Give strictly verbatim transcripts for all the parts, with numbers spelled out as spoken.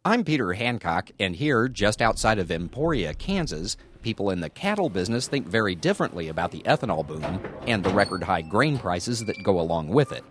I'm Peter Hancock, and here, just outside of Emporia, Kansas, people in the cattle business think very differently about the ethanol boom and the record-high grain prices that go along with it.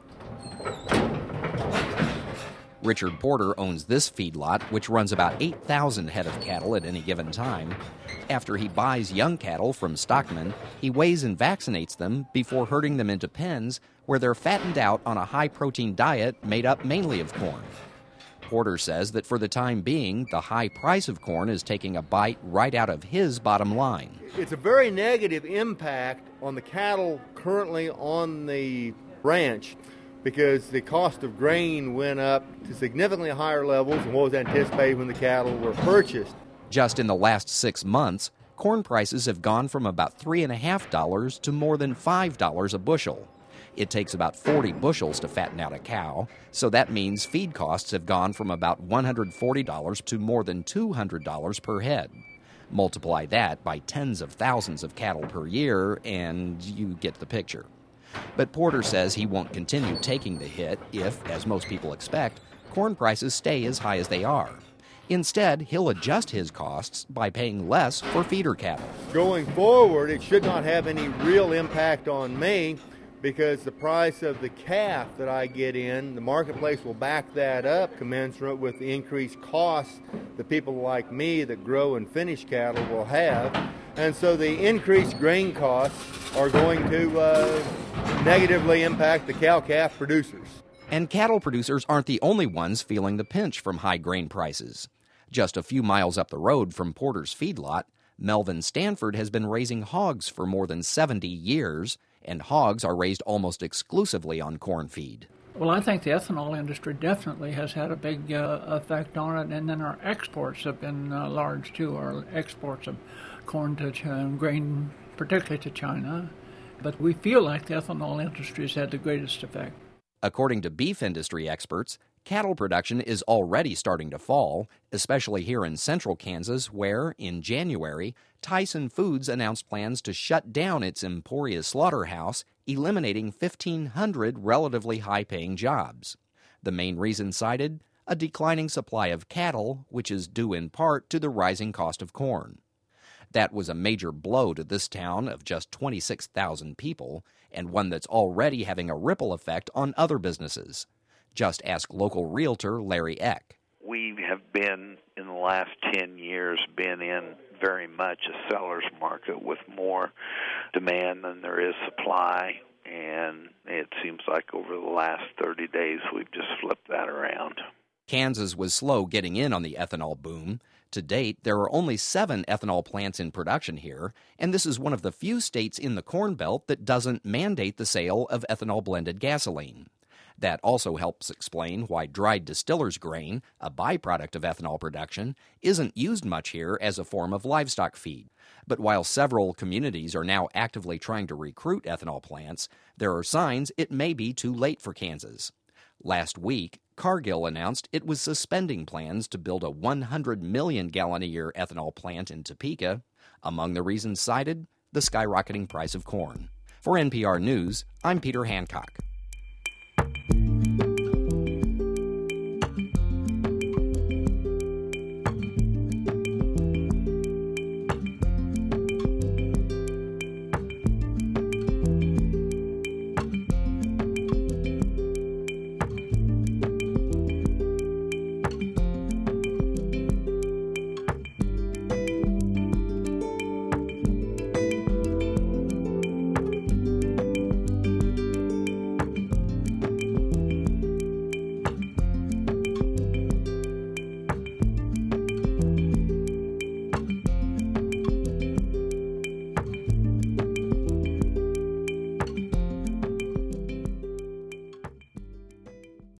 Richard Porter owns this feedlot, which runs about eight thousand head of cattle at any given time. After he buys young cattle from stockmen, he weighs and vaccinates them before herding them into pens where they're fattened out on a high-protein diet made up mainly of corn. Porter says that for the time being, the high price of corn is taking a bite right out of his bottom line. It's a very negative impact on the cattle currently on the ranch because the cost of grain went up to significantly higher levels than what was anticipated when the cattle were purchased. Just in the last six months, corn prices have gone from about three point five dollars to more than five dollars a bushel. It takes about forty bushels to fatten out a cow, so that means feed costs have gone from about one hundred forty dollars to more than two hundred dollars per head. Multiply that by tens of thousands of cattle per year, and you get the picture. But Porter says he won't continue taking the hit if, as most people expect, corn prices stay as high as they are. Instead, he'll adjust his costs by paying less for feeder cattle. Going forward, it should not have any real impact on me, because the price of the calf that I get in, the marketplace will back that up commensurate with the increased costs that people like me that grow and finish cattle will have. And so the increased grain costs are going to uh, negatively impact the cow-calf producers. And cattle producers aren't the only ones feeling the pinch from high grain prices. Just a few miles up the road from Porter's feedlot, Melvin Stanford has been raising hogs for more than seventy years, and hogs are raised almost exclusively on corn feed. Well, I think the ethanol industry definitely has had a big uh, effect on it, and then our exports have been uh, large too. Our exports of corn to China, grain, particularly to China, but we feel like the ethanol industry has had the greatest effect. According to beef industry experts, cattle production is already starting to fall, especially here in central Kansas, where, in January, Tyson Foods announced plans to shut down its Emporia slaughterhouse, eliminating fifteen hundred relatively high-paying jobs. The main reason cited? A declining supply of cattle, which is due in part to the rising cost of corn. That was a major blow to this town of just twenty-six thousand people, and one that's already having a ripple effect on other businesses. Just ask local realtor Larry Eck. We have been, in the last ten years, been in very much a seller's market with more demand than there is supply, and it seems like over the last thirty days we've just flipped that around. Kansas was slow getting in on the ethanol boom. To date, there are only seven ethanol plants in production here, and this is one of the few states in the Corn Belt that doesn't mandate the sale of ethanol-blended gasoline. That also helps explain why dried distiller's grain, a byproduct of ethanol production, isn't used much here as a form of livestock feed. But while several communities are now actively trying to recruit ethanol plants, there are signs it may be too late for Kansas. Last week, Cargill announced it was suspending plans to build a one hundred million gallon a year ethanol plant in Topeka. Among the reasons cited, the skyrocketing price of corn. For N P R News, I'm Peter Hancock.